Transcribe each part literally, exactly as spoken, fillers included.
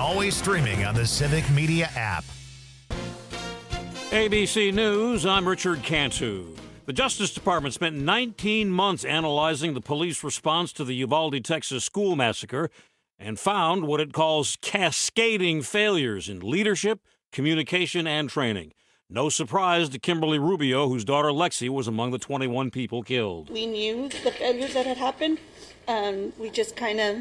Always streaming on the Civic Media app. A B C News, I'm Richard Cantu. The Justice Department spent nineteen months analyzing the police response to the Uvalde, Texas school massacre and found what it calls cascading failures in leadership, communication, and training. No surprise to Kimberly Rubio, whose daughter Lexi was among the twenty-one people killed. We knew the failures that had happened. Um, we just kind of,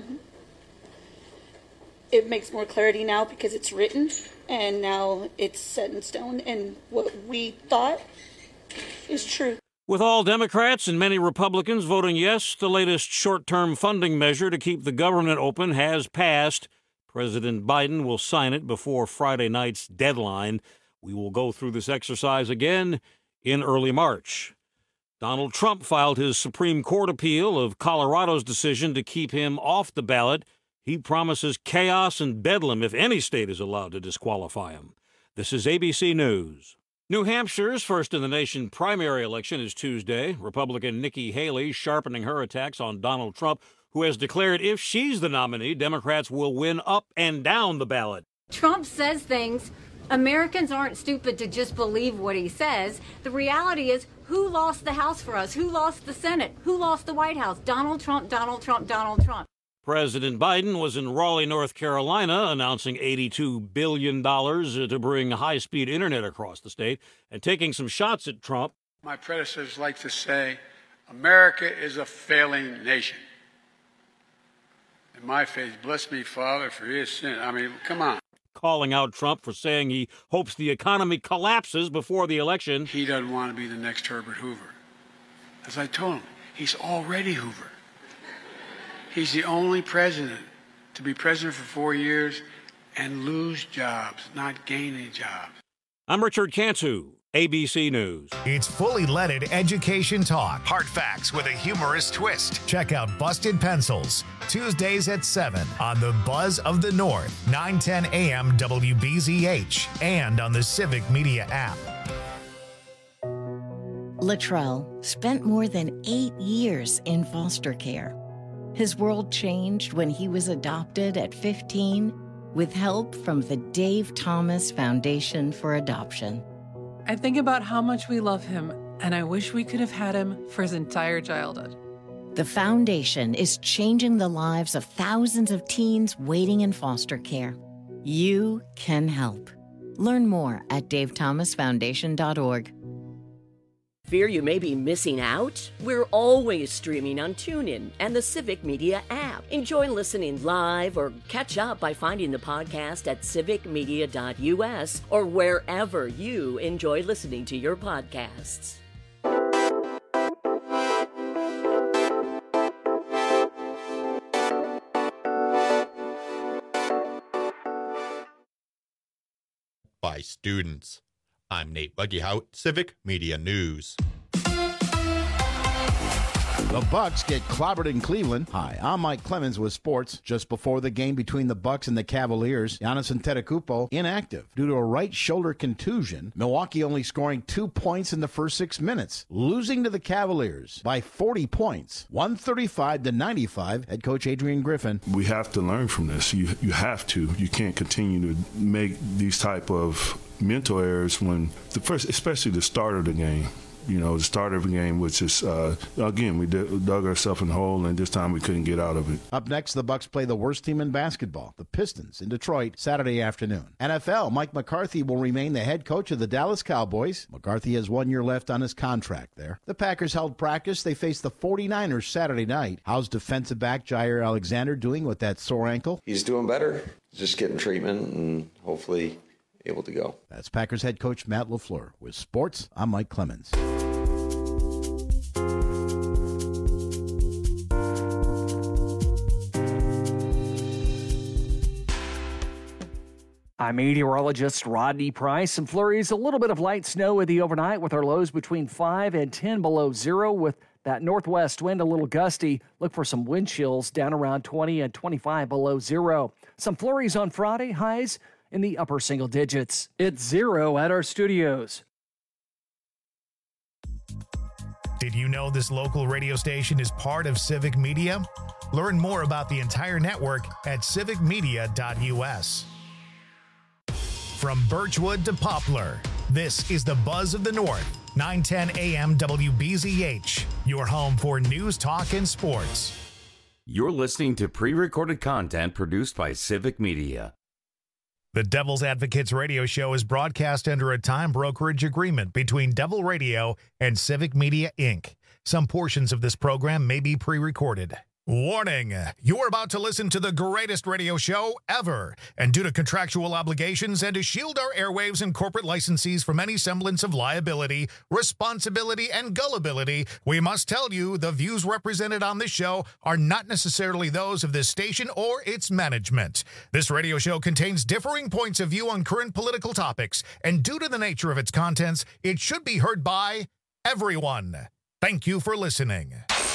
it makes more clarity now because it's written and now it's set in stone, and what we thought is true. With all Democrats and many Republicans voting yes, the latest short-term funding measure to keep the government open has passed. President Biden will sign it before Friday night's deadline. We will go through this exercise again in early March. Donald Trump filed his Supreme Court appeal of Colorado's decision to keep him off the ballot. He promises chaos and bedlam if any state is allowed to disqualify him. This is A B C News. New Hampshire's first-in-the-nation primary election is Tuesday. Republican Nikki Haley sharpening her attacks on Donald Trump, who has declared if she's the nominee, Democrats will win up and down the ballot. Trump says things. Americans aren't stupid to just believe what he says. The reality is, who lost the House for us? Who lost the Senate? Who lost the White House? Donald Trump, Donald Trump, Donald Trump. President Biden was in Raleigh, North Carolina, announcing eighty-two billion dollars to bring high-speed internet across the state and taking some shots at Trump. My predecessors like to say, America is a failing nation. In my faith, bless me, Father, for his sin. I mean, come on. Calling out Trump for saying he hopes the economy collapses before the election. He doesn't want to be the next Herbert Hoover. As I told him, he's already Hoover. He's the only president to be president for four years and lose jobs, not gain any jobs. I'm Richard Cantu, A B C News. It's fully leaded education talk. Hard facts with a humorous twist. Check out Busted Pencils, Tuesdays at seven on the Buzz of the North, nine ten a.m. W B Z H, and on the Civic Media app. Latrell spent more than eight years in foster care. His world changed when he was adopted at fifteen with help from the Dave Thomas Foundation for Adoption. I think about how much we love him, and I wish we could have had him for his entire childhood. The foundation is changing the lives of thousands of teens waiting in foster care. You can help. Learn more at dave thomas foundation dot org. Fear you may be missing out? We're always streaming on TuneIn and the Civic Media app. Enjoy listening live or catch up by finding the podcast at civic media dot u s or wherever you enjoy listening to your podcasts. By students. I'm Nate Buggyhout, Civic Media News. The Bucks get clobbered in Cleveland. Hi, I'm Mike Clemens with sports. Just before the game between the Bucks and the Cavaliers, Giannis Antetokounmpo inactive due to a right shoulder contusion. Milwaukee only scoring two points in the first six minutes, losing to the Cavaliers by forty points, one thirty-five to ninety-five. Head coach Adrian Griffin. We have to learn from this. You you have to. You can't continue to make these type of mental errors when the first, especially the start of the game. You know, the start of the game, which is, uh, again, we d- dug ourselves in the hole, and this time we couldn't get out of it. Up next, the Bucks play the worst team in basketball, the Pistons, in Detroit, Saturday afternoon. N F L, Mike McCarthy will remain the head coach of the Dallas Cowboys. McCarthy has one year left on his contract there. The Packers held practice. They face the forty-niners Saturday night. How's defensive back Jair Alexander doing with that sore ankle? He's doing better. Just getting treatment and hopefully able to go. That's Packers head coach Matt LaFleur. With sports, I'm Mike Clemens. I'm meteorologist Rodney Price. Some flurries, a little bit of light snow with the overnight with our lows between five and ten below zero with that northwest wind a little gusty. Look for some wind chills down around twenty and twenty-five below zero. Some flurries on Friday, highs in the upper single digits. It's zero at our studios. Did you know this local radio station is part of Civic Media? Learn more about the entire network at civic media dot u s. From Birchwood to Poplar, this is the Buzz of the North, nine ten A M W B Z H, your home for news, talk, and sports. You're listening to pre-recorded content produced by Civic Media. The Devil's Advocates radio show is broadcast under a time brokerage agreement between Devil Radio and Civic Media, Incorporated. Some portions of this program may be pre-recorded. Warning, you're about to listen to the greatest radio show ever, and due to contractual obligations and to shield our airwaves and corporate licensees from any semblance of liability, responsibility, and gullibility, we must tell you the views represented on this show are not necessarily those of this station or its management. This radio show contains differing points of view on current political topics, and due to the nature of its contents, it should be heard by everyone. Thank you for listening.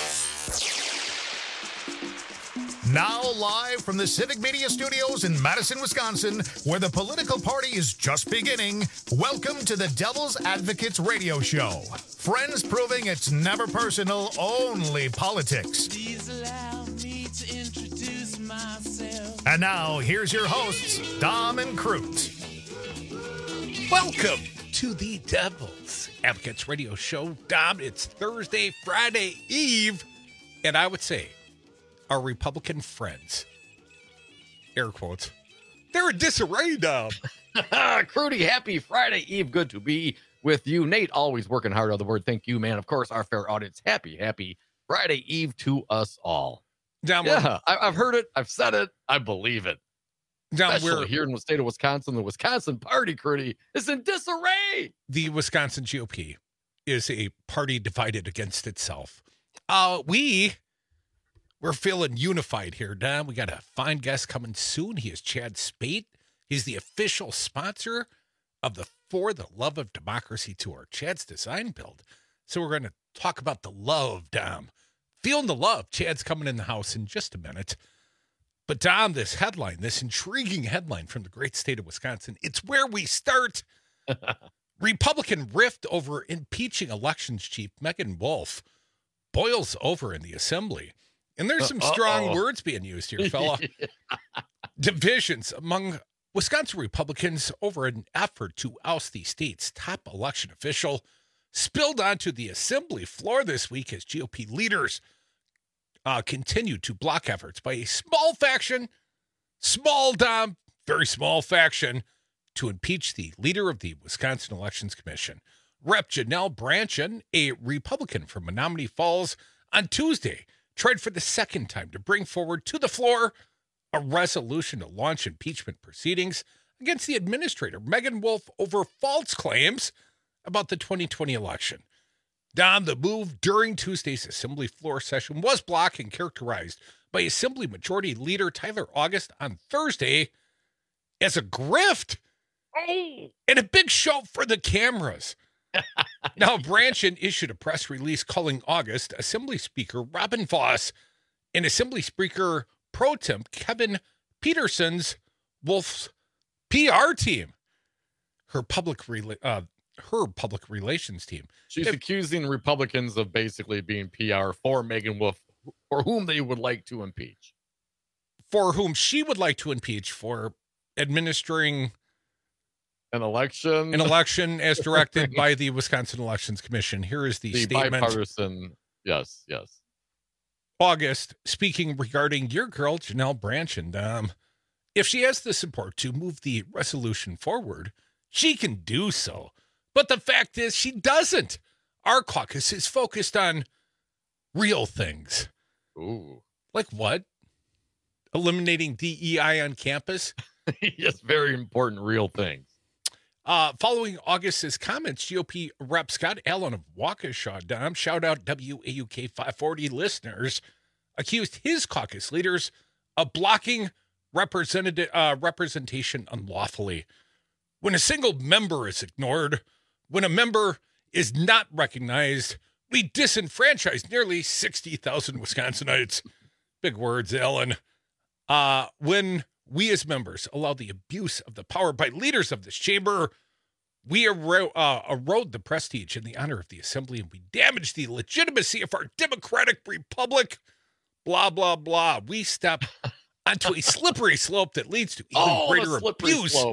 Now live from the Civic Media Studios in Madison, Wisconsin, where the political party is just beginning, welcome to the Devil's Advocates radio show. Friends proving it's never personal, only politics. Please allow me to introduce myself. And now, here's your hosts, Dom and Crute. Welcome to the Devil's Advocates radio show. Dom, it's Thursday, Friday Eve, and I would say our Republican friends, air quotes, they're in disarray, Dom. Crudy, happy Friday Eve. Good to be with you. Nate, always working hard on the word. Thank you, man. Of course, our fair audience, happy, happy Friday Eve to us all. Dom, yeah, I, I've heard it. I've said it. I believe it. Dom, Especially we're here in the state of Wisconsin. The Wisconsin party, Crudy, is in disarray. The Wisconsin G O P is a party divided against itself. Uh, we... We're feeling unified here, Don. We got a fine guest coming soon. He is Chad Spate. He's the official sponsor of the For the Love of Democracy Tour, Chad's design build. So we're going to talk about the love, Dom. Feeling the love. Chad's coming in the house in just a minute. But Dom, this headline, this intriguing headline from the great state of Wisconsin, it's where we start. Republican rift over impeaching elections chief Megan Wolf boils over in the assembly. And there's some strong Uh-oh. words being used here, fella. Divisions among Wisconsin Republicans over an effort to oust the state's top election official spilled onto the assembly floor this week as G O P leaders uh, continue to block efforts by a small faction, small, Dom, very small faction, to impeach the leader of the Wisconsin Elections Commission. Representative Janelle Brandtjen, a Republican from Menomonee Falls, on Tuesday tried for the second time to bring forward to the floor a resolution to launch impeachment proceedings against the administrator, Megan Wolf, over false claims about the twenty twenty election. Don, the move during Tuesday's Assembly floor session was blocked and characterized by Assembly Majority Leader Tyler August on Thursday as a grift and a big show for the cameras. Now, Brandtjen issued a press release calling August Assembly Speaker Robin Vos and Assembly Speaker Pro Tem Kevin Peterson's Wolf's P R team, her public rela- uh, her public relations team. She's if- accusing Republicans of basically being P R for Megan Wolf, for whom they would like to impeach. For whom she would like to impeach for administering An election. An election as directed by the Wisconsin Elections Commission. Here is the, the statement. Bipartisan. Yes, yes. August, speaking regarding your girl, Janelle Brandtjen. Um, if she has the support to move the resolution forward, she can do so. But the fact is, she doesn't. Our caucus is focused on real things. Ooh. Like what? Eliminating D E I on campus? Yes, very important real things. Uh, following August's comments, G O P Rep Scott Allen of Waukesha, Dom, shout out W A U K five forty listeners, accused his caucus leaders of blocking represented, uh, representation unlawfully. When a single member is ignored, when a member is not recognized, we disenfranchise nearly sixty thousand Wisconsinites. Big words, Allen. Uh, when we as members allow the abuse of the power by leaders of this chamber, we ero- uh, erode the prestige and the honor of the assembly, and we damage the legitimacy of our democratic republic. Blah, blah, blah. We step onto a slippery slope that leads to even oh, greater abuse slope.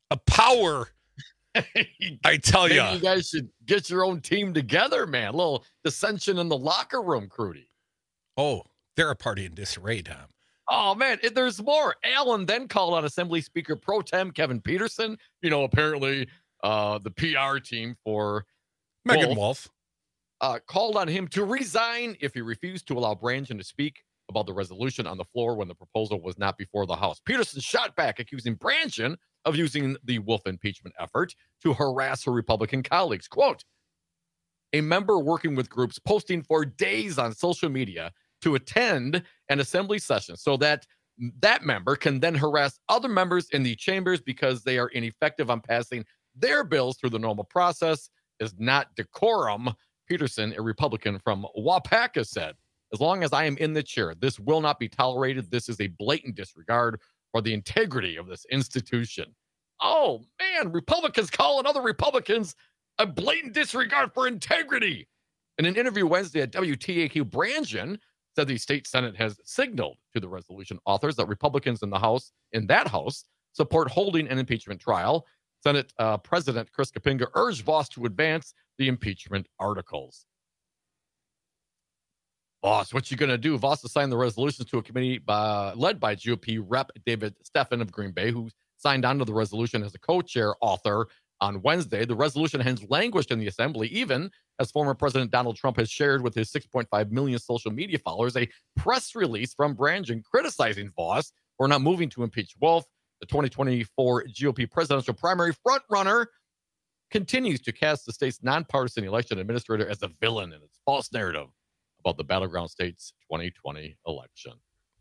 a power. I tell Maybe ya. you guys should get your own team together, man. A little dissension in the locker room, Crudy. Oh, they're a party in disarray, Tom. Oh, man, it, there's more. Allen then called on Assembly Speaker Pro Tem Kevin Peterson. You know, apparently uh, the P R team for Megan Wolf, Wolf. Uh, called on him to resign if he refused to allow Branchen to speak about the resolution on the floor when the proposal was not before the House. Peterson shot back, accusing Branchen of using the Wolf impeachment effort to harass her Republican colleagues. Quote, a member working with groups posting for days on social media to attend an assembly session so that that member can then harass other members in the chambers because they are ineffective on passing their bills through the normal process is not decorum. Peterson, a Republican from Wapaka, said, as long as I am in the chair, this will not be tolerated. This is a blatant disregard for the integrity of this institution. Oh, man, Republicans calling other Republicans a blatant disregard for integrity. In an interview Wednesday at W T A Q, Branchen said the state Senate has signaled to the resolution authors that Republicans in the House, in that House, support holding an impeachment trial. Senate uh, President Chris Kapinga urged Voss to advance the impeachment articles. Voss, what you going to do? Voss assigned the resolutions to a committee by, led by G O P Rep David Stephan of Green Bay, who signed on to the resolution as a co-chair author on Wednesday. The resolution has languished in the assembly, even as former President Donald Trump has shared with his six point five million social media followers a press release from Branchen criticizing Voss for not moving to impeach Wolf. The twenty twenty-four G O P presidential primary frontrunner continues to cast the state's nonpartisan election administrator as a villain in its false narrative about the battleground state's twenty twenty election.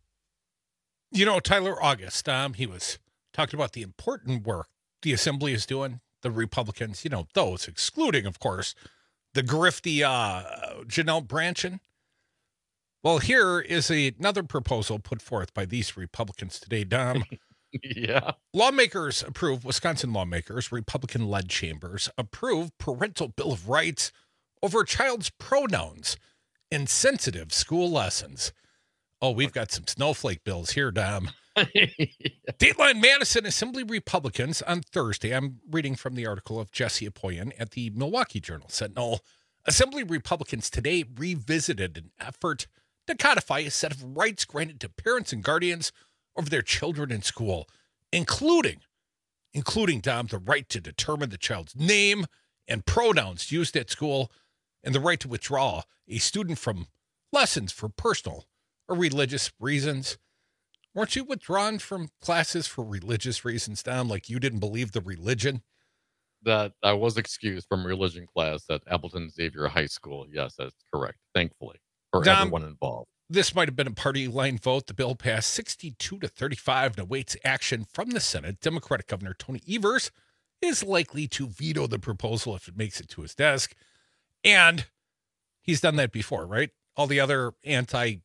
You know, Tyler August, um, he was talking about the important work the assembly is doing. The Republicans, you know, those excluding, of course, the grifty uh, Janelle Branchen. Well, here is a, another proposal put forth by these Republicans today, Dom. Yeah. Lawmakers approve, Wisconsin lawmakers, Republican-led chambers, approve parental Bill of Rights over child's pronouns in sensitive school lessons. Oh, we've got some snowflake bills here, Dom. Dateline Madison Assembly Republicans on Thursday, I'm reading from the article of Jesse Apoyan at the Milwaukee Journal Sentinel. Assembly Republicans today revisited an effort to codify a set of rights granted to parents and guardians over their children in school, including, including, Dom, the right to determine the child's name and pronouns used at school and the right to withdraw a student from lessons for personal or religious reasons. Weren't you withdrawn from classes for religious reasons, Dom? Like you didn't believe the religion? That I was excused from religion class at Appleton Xavier High School. Yes, that's correct. Thankfully, for Dom, everyone involved. This might have been a party line vote. The bill passed sixty-two to thirty-five and awaits action from the Senate. Democratic Governor Tony Evers is likely to veto the proposal if it makes it to his desk. And he's done that before, right? All the other anti-gay,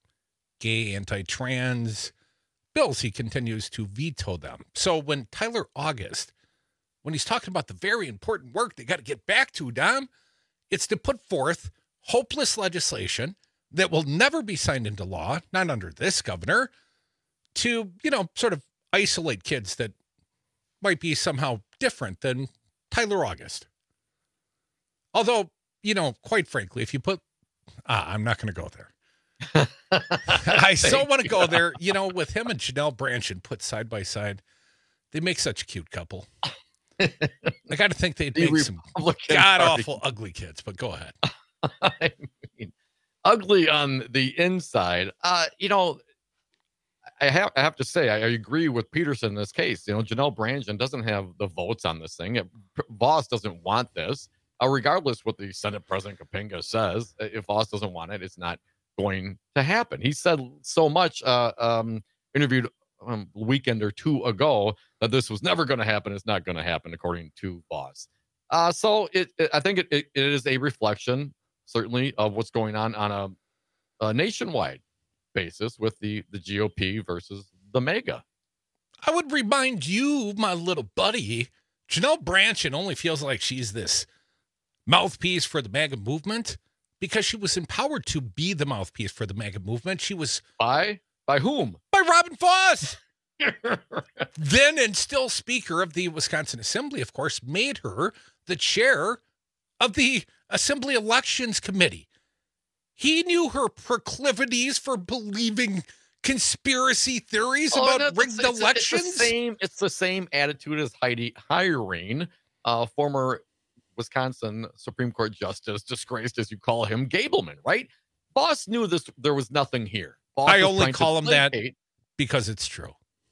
anti-trans bills, he continues to veto them. So when Tyler August, when he's talking about the very important work they got to get back to, Dom, it's to put forth hopeless legislation that will never be signed into law, not under this governor, to, you know, sort of isolate kids that might be somehow different than Tyler August. Although, you know, quite frankly, if you put, ah, I'm not going to go there. I so want to go there, you know, with him and Janelle Branchen put side by side. They make such a cute couple. I got to think they'd The make some Republican god Party. awful ugly kids, but go ahead. I mean, ugly on the inside. Uh, you know, I have I have to say I, I agree with Peterson in this case. You know, Janelle Branchen doesn't have the votes on this thing. It, Voss doesn't want this. Uh, regardless what the Senate President Kapinga says, if Voss doesn't want it, it's not going to happen. He said so much. Uh, um, interviewed um, a weekend or two ago that this was never going to happen. It's not going to happen, according to Voss. Uh, so it, it, I think it, it, it is a reflection, certainly, of what's going on on a, a nationwide basis with the, the G O P versus the MAGA. I would remind you, my little buddy, Janelle Branchen only feels like she's this mouthpiece for the MAGA movement because she was empowered to be the mouthpiece for the MAGA movement. She was by by whom? By Robin Voss. then and still Speaker of the Wisconsin Assembly, of course, made her the chair of the Assembly Elections Committee. He knew her proclivities for believing conspiracy theories Oh, about no, it's- rigged it's- elections. It's the same, it's the same attitude as Heidi hiring uh, former Wisconsin Supreme Court Justice, disgraced as you call him, Gableman, right? Voss knew this. There was nothing here. Voss I was only trying to call him that placate- because it's true.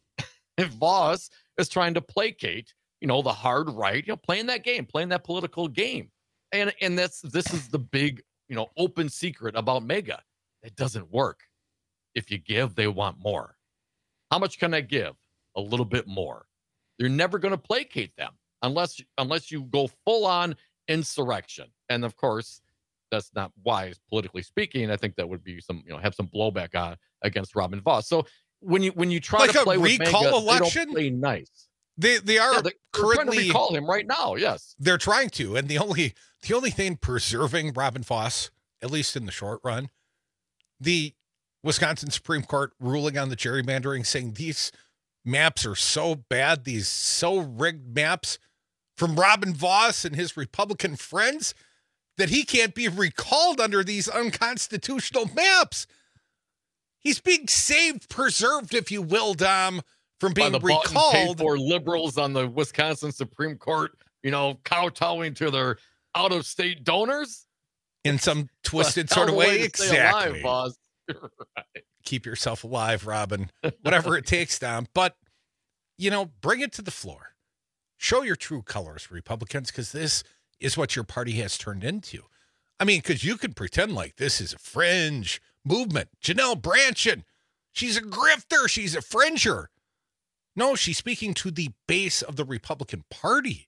If Voss is trying to placate, you know, the hard right, you know, playing that game, playing that political game. And and that's this is the big, you know, open secret about MAGA. It doesn't work. If you give, they want more. How much can I give? A little bit more. You're never going to placate them unless unless you go full on insurrection. And of course, that's not wise politically speaking. I think that would be some, you know, have some blowback on against Robin Voss. So when you when you try Like to a play with recall MAGA, election? they don't play nice. They they are Yeah, they- they're trying to currently recall him right now. Yes, they're trying to, and the only the only thing preserving Robin Voss, at least in the short run, the Wisconsin Supreme Court ruling on the gerrymandering, saying these maps are so bad, these so rigged maps from Robin Voss and his Republican friends, that he can't be recalled under these unconstitutional maps. He's being saved, preserved, if you will, Dom, from being By the bought and paid recalled. for liberals on the Wisconsin Supreme Court, you know, kowtowing to their out-of-state donors In some twisted Hell sort of of a way. to stay alive, Exactly. boss. Right. Keep yourself alive, Robin. Whatever it takes, Dom. But, you know, bring it to the floor. Show your true colors, Republicans, because this is what your party has turned into. I mean, because you could pretend like this is a fringe movement. Janelle Brandtjen, she's a grifter. She's a fringer. No, she's speaking to the base of the Republican Party.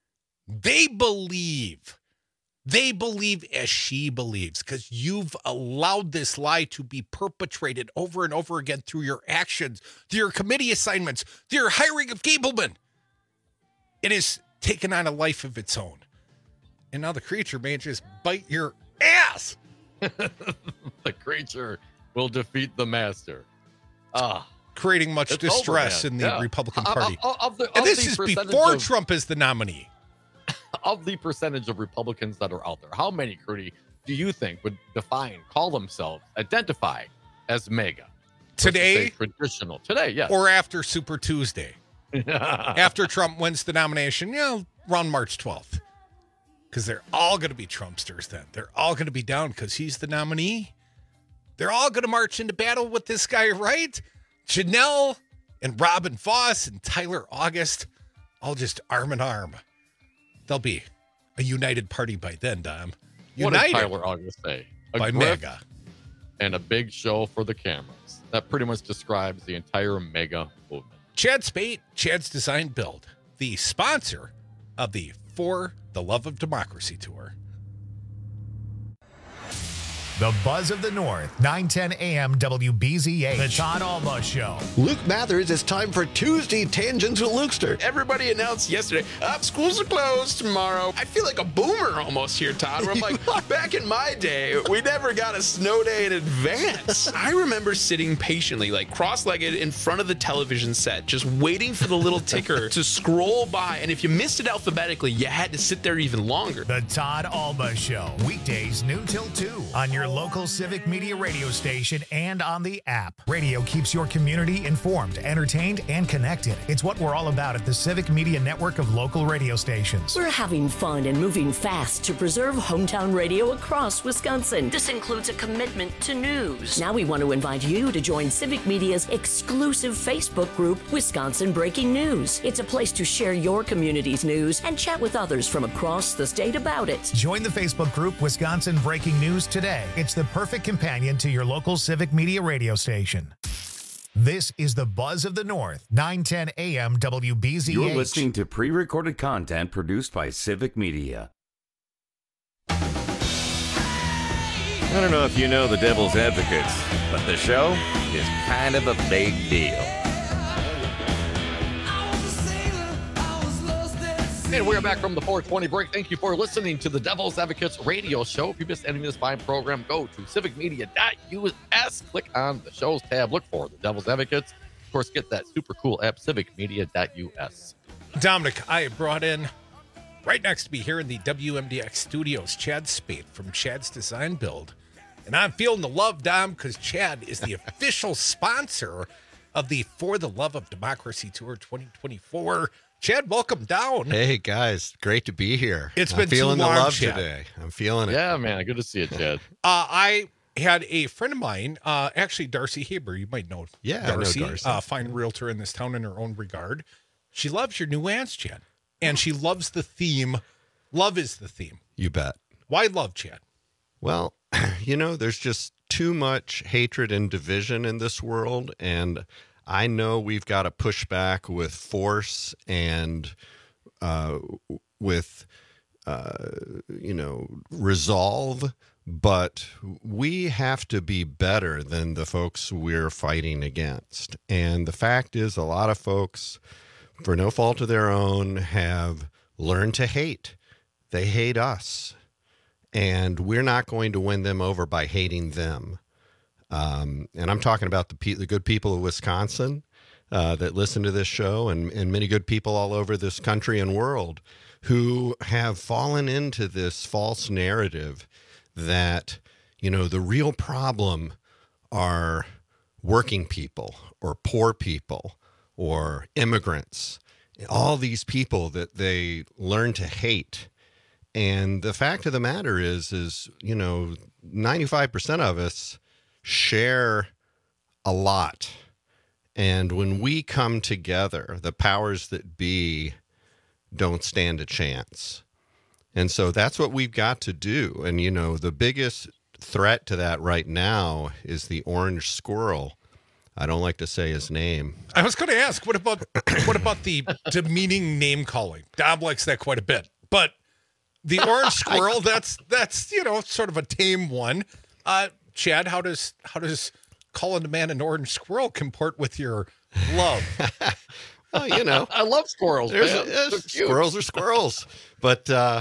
They believe. They believe as she believes, because you've allowed this lie to be perpetrated over and over again through your actions, through your committee assignments, through your hiring of Gableman. It has taken on a life of its own. And now the creature may just bite your ass. The creature will defeat the master. Ah, creating much It's distress over, man. in the Yeah. Republican Of- Party. of- of the- and of this the is percentage before of- Trump is the nominee. Of the percentage of Republicans that are out there, how many, Crudy, do you think would define, call themselves, identify as MAGA? Versus, Today? say, traditional. Today, yes. Or after Super Tuesday. After Trump wins the nomination, you know, around March twelfth. Because they're all going to be Trumpsters then. They're all going to be down because he's the nominee. They're all going to march into battle with this guy, right? Janelle and Robin Voss and Tyler August, all just arm in arm. They'll be a united party by then, Dom. What did United Tyler August say? A by grift MAGA. and a big show for the cameras. That pretty much describes the entire MAGA movement. Chad Spate, Chad's Design Build, the sponsor of the For the Love of Democracy Tour. The Buzz of the North, nine ten A M W B Z H. The Todd Alba Show. Luke Mathers, it's time for Tuesday Tangents with Lukester. Everybody announced yesterday, up, schools are closed tomorrow. I feel like a boomer almost here, Todd, where I'm like, back in my day, we never got a snow day in advance. I remember sitting patiently, like cross-legged in front of the television set, just waiting for the little ticker to scroll by. And if you missed it alphabetically, you had to sit there even longer. The Todd Alba Show. Weekdays, noon till two on your local Civic Media radio station and on the app. Radio keeps your community informed, entertained, and connected. It's what we're all about at the Civic Media network of local radio stations. We're having fun and moving fast to preserve hometown radio across Wisconsin. This includes a commitment to news. Now we want to invite you to join Civic Media's exclusive Facebook group, Wisconsin Breaking News. It's a place to share your community's news and chat with others from across the state about it. Join the Facebook group Wisconsin Breaking News today. It's the perfect companion to your local Civic Media radio station. This is the Buzz of the North, nine ten A M W B Z H. You're listening to pre-recorded content produced by Civic Media. I don't know if you know the Devil's Advocates, but the show is kind of a big deal. And we are back from the four twenty break. Thank you for listening to the Devil's Advocates radio show. If you missed any of this fine program, go to civic media dot U S, click on the shows tab, look for the Devil's Advocates, Of course, get that super cool app, civic media dot U S. Dominic, I brought in right next to me here in the W M D X studios, Chad Spade from Chad's Design Build. And I'm feeling the love, Dom, because Chad is the official sponsor of the For the Love of Democracy Tour twenty twenty-four. Chad, welcome down. Hey, guys. Great to be here. It's I'm been feeling too long, the love Chad. today. I'm feeling it. Yeah, man. Good to see you, Chad. Uh, I had a friend of mine, uh, actually Darcy Haber. You might know Yeah, I know Darcy. Darcy. Uh, fine realtor in this town in her own regard. She loves your new ads, Chad. And she loves the theme. Love is the theme. You bet. Why love, Chad? Well, you know, there's just too much hatred and division in this world. And I know we've got to push back with force and uh, with, uh, you know, resolve. But we have to be better than the folks we're fighting against. And the fact is, a lot of folks, for no fault of their own, have learned to hate. They hate us. And we're not going to win them over by hating them. Um, and I'm talking about the, pe- the good people of Wisconsin uh, that listen to this show, and, and many good people all over this country and world who have fallen into this false narrative that, you know, the real problem are working people or poor people or immigrants, all these people that they learn to hate. And the fact of the matter is, is, you know, ninety-five percent of us share a lot. And when we come together, the powers that be don't stand a chance. And so that's what we've got to do. And, you know, the biggest threat to that right now is the orange squirrel. I don't like to say his name. I was going to ask, what about what about the demeaning name calling? Dom likes that quite a bit. But the orange squirrel, that's that's you know sort of a tame one. Uh, Chad, how does how does calling a man an orange squirrel comport with your love? Well, you know, I love squirrels. There's, Man. there's They're cute. squirrels are squirrels, but uh,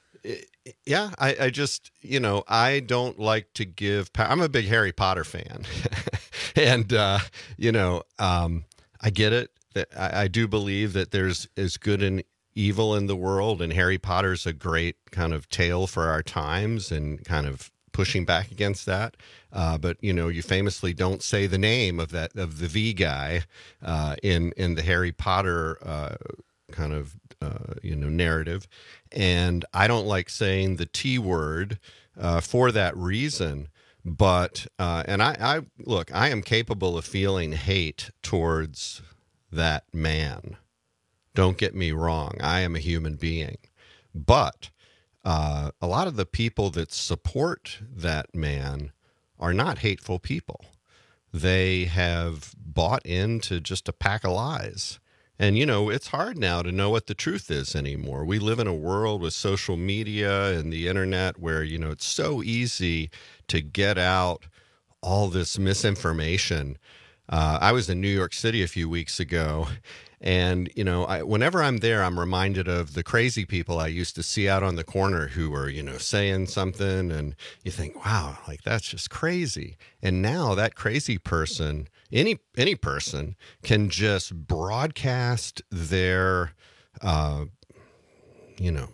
yeah, I, I just you know I don't like to give. Pa- I'm a big Harry Potter fan, and uh, you know um, I get it. That I, I do believe that there's is good and evil in the world, and Harry Potter's a great kind of tale for our times, and kind of pushing back against that. Uh, but you know, you famously don't say the name of that of the V guy uh, in in the Harry Potter uh, kind of uh, you know narrative, and I don't like saying the T word uh, for that reason. But uh, and I, I look, I am capable of feeling hate towards that man. Don't get me wrong, I am a human being, but uh, a lot of the people that support that man are not hateful people. They have bought into just a pack of lies. And, you know, it's hard now to know what the truth is anymore. We live in a world with social media and the internet where, you know, it's so easy to get out all this misinformation. Uh, I was in New York City a few weeks ago, and, you know, I, whenever I'm there, I'm reminded of the crazy people I used to see out on the corner who were, you know, saying something, and you think, wow, like, that's just crazy. And now that crazy person, any any person, can just broadcast their, uh, you know,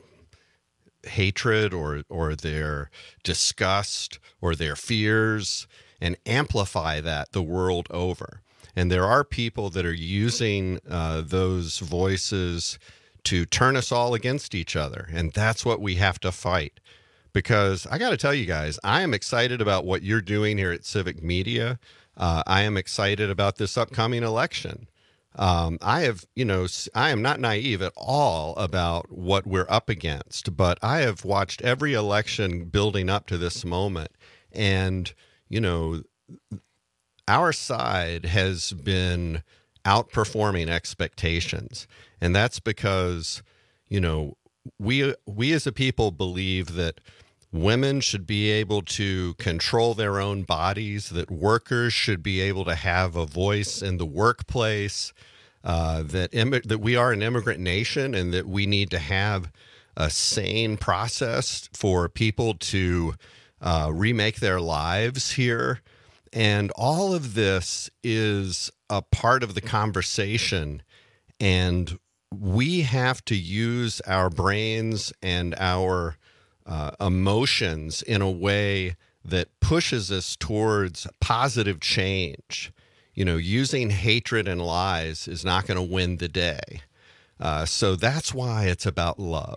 hatred or or their disgust or their fears and amplify that the world over. And there are people that are using uh, those voices to turn us all against each other. And that's what we have to fight. Because I got to tell you guys, I am excited about what you're doing here at Civic Media. Uh, I am excited about this upcoming election. Um, I have, you know, I am not naive at all about what we're up against, but I have watched every election building up to this moment. And, you know, our side has been outperforming expectations. And that's because, you know, we we as a people believe that women should be able to control their own bodies, that workers should be able to have a voice in the workplace, uh, that Im- that we are an immigrant nation and that we need to have a sane process for people to uh, remake their lives here. And all of this is a part of the conversation. And we have to use our brains and our uh, emotions in a way that pushes us towards positive change. You know, using hatred and lies is not going to win the day. Uh, so that's why it's about love.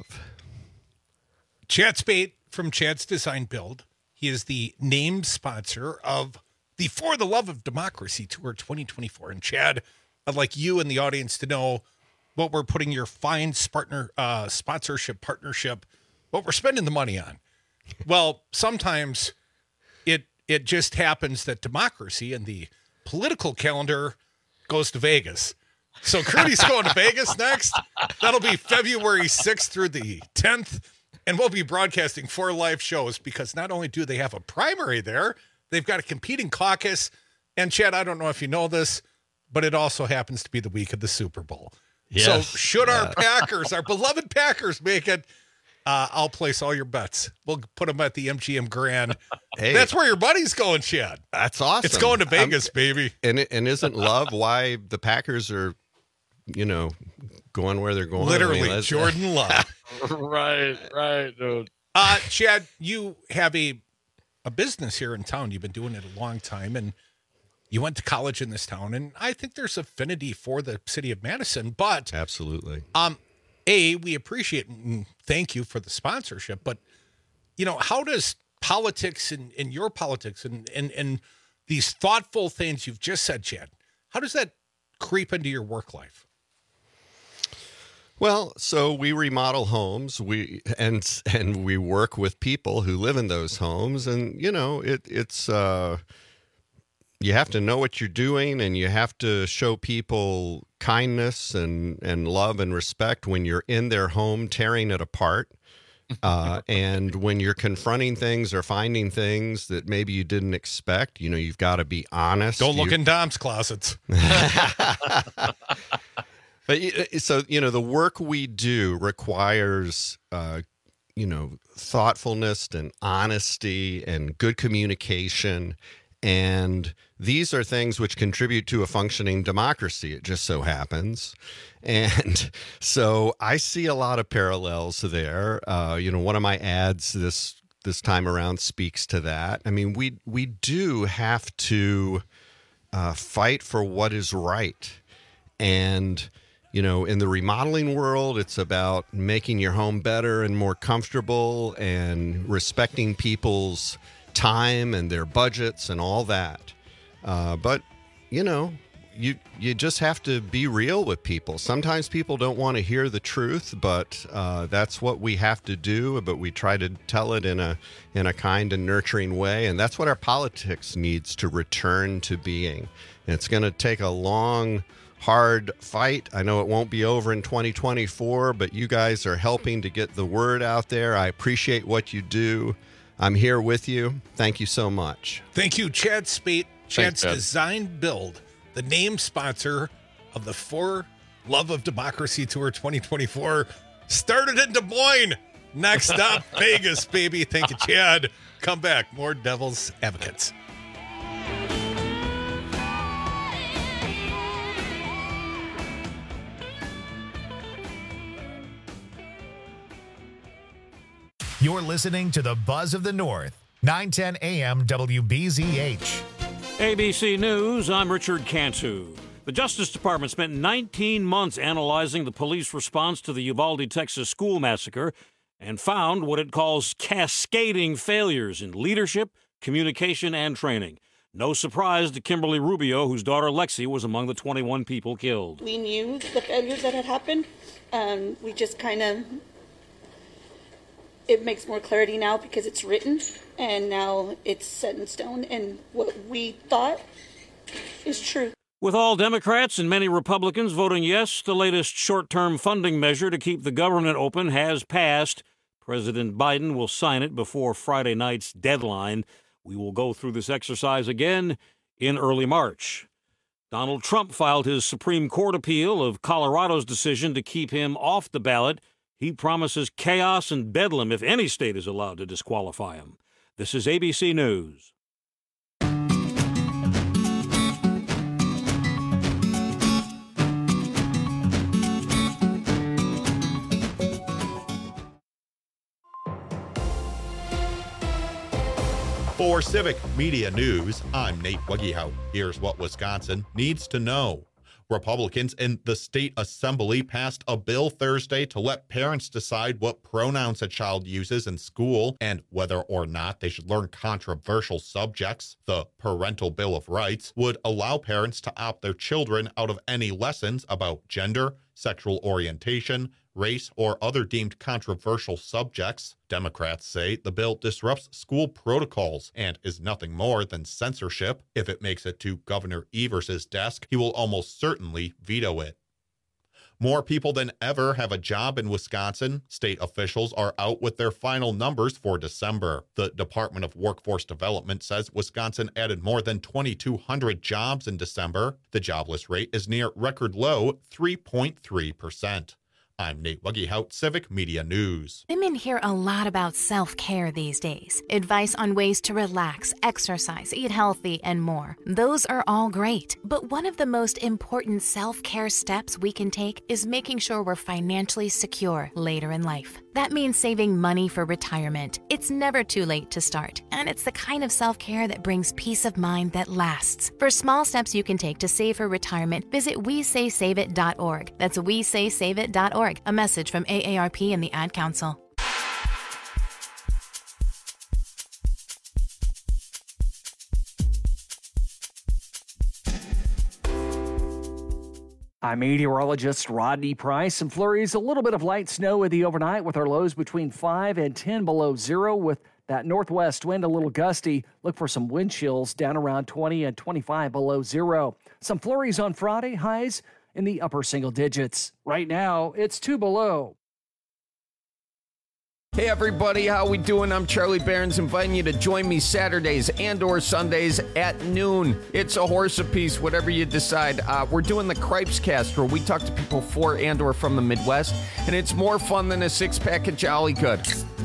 Chad Spade from Chad's Design Build. He is the named sponsor of the For the Love of Democracy Tour twenty twenty-four. And Chad, I'd like you and the audience to know what we're putting your fine partner, uh, sponsorship partnership, what we're spending the money on. Well, sometimes it it just happens that democracy and the political calendar goes to Vegas. So Curdy's going to Vegas next. That'll be February sixth through the tenth. And we'll be broadcasting four live shows because not only do they have a primary there, they've got a competing caucus. And Chad, I don't know if you know this, but it also happens to be the week of the Super Bowl. Yes. So should Yeah. our Packers, our beloved Packers, make it, uh, I'll place all your bets. We'll put them at the M G M Grand. Hey. That's where your money's going, Chad. That's awesome. It's going to I'm- Vegas, baby. And it- and isn't love why the Packers are, you know, going where they're going? Literally, I mean, that's- Jordan Love. right, right, dude. Uh, Chad, you have a a business here in town. You've been doing it a long time, and you went to college in this town. And I think there's affinity for the city of Madison. But Absolutely. um, A, we appreciate and thank you for the sponsorship. But, you know, how does politics and, and your politics and, and, and these thoughtful things you've just said, Chad, how does that creep into your work life? Well, so we remodel homes, we and and we work with people who live in those homes, and you know, it it's uh, you have to know what you're doing, and you have to show people kindness and and love and respect when you're in their home tearing it apart. Uh, and when you're confronting things or finding things that maybe you didn't expect, you know, you've got to be honest. Don't look You- in Dom's closets. But y- so, you know, the work we do requires, uh, you know, thoughtfulness and honesty and good communication. And these are things which contribute to a functioning democracy, it just so happens. And so I see a lot of parallels there. Uh, you know, one of my ads this this time around speaks to that. I mean, we we do have to uh, fight for what is right. And you know, in the remodeling world, it's about making your home better and more comfortable and respecting people's time and their budgets and all that. Uh, but, you know, you you just have to be real with people. Sometimes people don't want to hear the truth, but uh, that's what we have to do. But we try to tell it in a in a kind and nurturing way. And that's what our politics needs to return to being. And it's going to take a long, hard fight. I know it won't be over in twenty twenty-four, but you guys are helping to get the word out there. I appreciate what you do. I'm here with you. Thank you so much. Thank you, Chad Spate. Chad's Chad. Design Build, the name sponsor of the For Love of Democracy Tour twenty twenty-four. Started in Des Moines. Next up, Vegas, baby. Thank you, Chad. Come back. More Devil's Advocates. You're listening to the Buzz of the North, nine ten A M W B Z H. A B C News, I'm Richard Cantu. The Justice Department spent nineteen months analyzing the police response to the Uvalde, Texas school massacre and found what it calls cascading failures in leadership, communication, and training. No surprise to Kimberly Rubio, whose daughter Lexi was among the twenty-one people killed. We knew the failures that had happened. Um, we just kind of, it makes more clarity now because it's written and now it's set in stone, and what we thought is true. With all Democrats and many Republicans voting yes, the latest short-term funding measure to keep the government open has passed. President Biden will sign it before Friday night's deadline. We will go through this exercise again in early March. Donald Trump filed his Supreme Court appeal of Colorado's decision to keep him off the ballot. He promises chaos and bedlam if any state is allowed to disqualify him. This is A B C News. For Civic Media News, I'm Nate Wuggyhout. Here's what Wisconsin needs to know. Republicans in the state assembly passed a bill Thursday to let parents decide what pronouns a child uses in school and whether or not they should learn controversial subjects. The Parental Bill of Rights would allow parents to opt their children out of any lessons about gender, sexual orientation, race, or other deemed controversial subjects. Democrats say the bill disrupts school protocols and is nothing more than censorship. If it makes it to Governor Evers' desk, he will almost certainly veto it. More people than ever have a job in Wisconsin. State officials are out with their final numbers for December. The Department of Workforce Development says Wisconsin added more than twenty-two hundred jobs in December. The jobless rate is near record low, three point three percent. I'm Nate Wuggyhout, Civic Media News. Women hear a lot about self-care these days. Advice on ways to relax, exercise, eat healthy, and more. Those are all great. But one of the most important self-care steps we can take is making sure we're financially secure later in life. That means saving money for retirement. It's never too late to start, and it's the kind of self-care that brings peace of mind that lasts. For small steps you can take to save for retirement, visit we say save it dot org. That's we say save it dot org. A message from A A R P and the Ad Council. I'm meteorologist Rodney Price. Some flurries, a little bit of light snow in the overnight with our lows between five and ten below zero with that northwest wind a little gusty. Look for some wind chills down around twenty and twenty-five below zero. Some flurries on Friday, highs in the upper single digits. Right now, it's two below. Hey everybody, how we doing? I'm Charlie Barons, inviting you to join me Saturdays and or Sundays at noon. It's a horse apiece, whatever you decide. Uh, we're doing the Cripes Cast, where we talk to people for and or from the Midwest, and it's more fun than a six-pack of Jolly Good.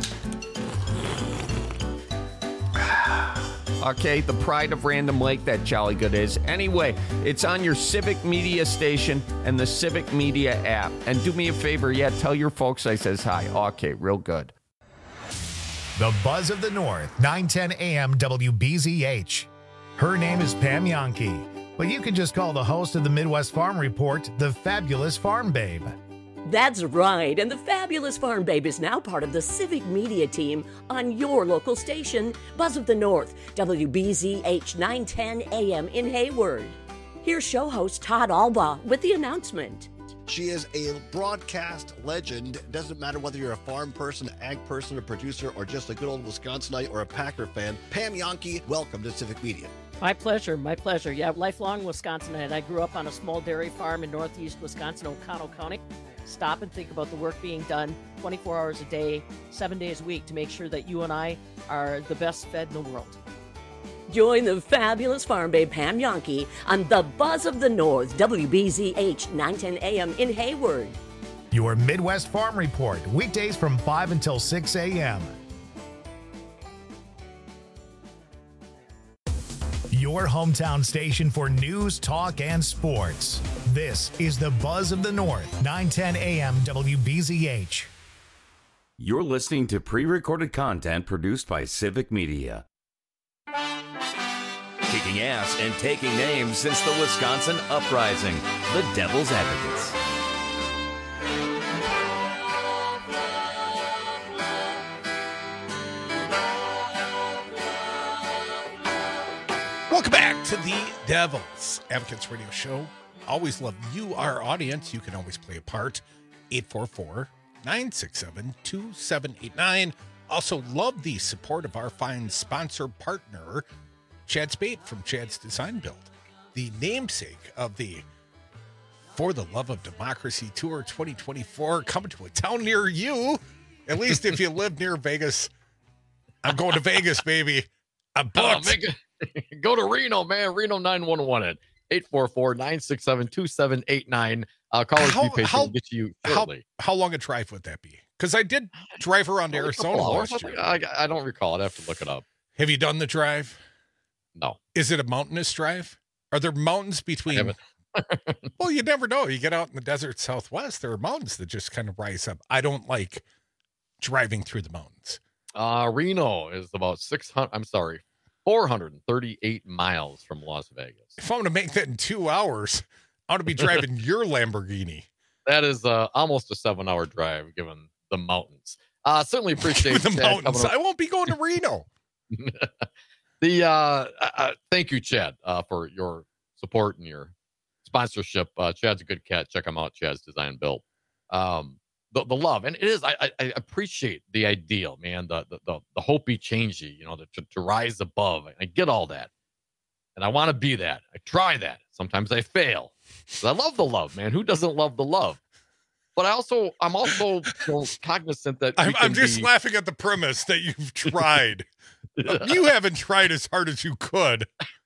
Okay, the pride of Random Lake, that Jolly Good is. Anyway, it's on your Civic Media station and the Civic Media app. And do me a favor, yeah, tell your folks I says hi. Okay, real good. The Buzz of the North, nine ten A M W B Z H. Her name is Pam Yankee, but you can just call the host of the Midwest Farm Report the Fabulous Farm Babe. That's right, and the Fabulous Farm Babe is now part of the Civic Media team on your local station, Buzz of the North, W B Z H nine ten A M in Hayward. Here's show host Todd Albaugh with the announcement. She is a broadcast legend. It doesn't matter whether you're a farm person, ag person, a producer, or just a good old Wisconsinite or a Packer fan. Pam Yankee, welcome to Civic Media. My pleasure, my pleasure. Yeah, lifelong Wisconsinite. I grew up on a small dairy farm in northeast Wisconsin, Oconto County. Stop and think about the work being done twenty-four hours a day, seven days a week to make sure that you and I are the best fed in the world. Join the Fabulous Farm Babe Pam Yankee on the Buzz of the North, W B Z H nine ten A M in Hayward. Your Midwest Farm Report, weekdays from five until six A M Your hometown station for news, talk, and sports. This is the Buzz of the North, nine ten A M W B Z H. You're listening to pre-recorded content produced by Civic Media. Kicking ass and taking names since the Wisconsin Uprising, the Devil's Advocates. Welcome back to the Devil's Advocates Radio Show. Always love you, our audience. You can always play a part. eight four four, nine six seven, two seven eight nine. Also love the support of our fine sponsor partner, Chad Spade from Chad's Design Build, the namesake of the For the Love of Democracy Tour twenty twenty-four, coming to a town near you. At least if you live near Vegas. I'm going to Vegas, baby. I'm booked. Oh, make it, go to Reno, man. Reno nine one one at eight four four, nine six seven, two seven eight nine. Uh, callers how, be patient. how, We'll get to you how, shortly. how long a drive would that be? Because I did drive around Arizona last year. I, I don't recall. I'd have to look it up. Have you done the drive? No. Is it a mountainous drive? Are there mountains between? Well, you never know. You get out in the desert Southwest, there are mountains that just kind of rise up. I don't like driving through the mountains. Uh, Reno is about six hundred. I'm sorry, four hundred thirty-eight miles from Las Vegas. If I'm going to make that in two hours, I ought to be driving your Lamborghini. That is uh, almost a seven-hour drive, given the mountains. Uh, certainly appreciate the Chad mountains. coming I won't be going to Reno. the uh, uh, thank you, Chad, uh, for your support and your sponsorship. Uh, Chad's a good cat. Check him out. Chad's Design Built. Um, the, the love, and it is. I, I, I appreciate the ideal, man. The the the, the hope be changey. You know, the, to, to rise above. I get all that, and I want to be that. I try that. Sometimes I fail. But I love the love, man. Who doesn't love the love? But I also, I'm also you know, cognizant that I'm, I'm just be... laughing at the premise that you've tried. You haven't tried as hard as you could.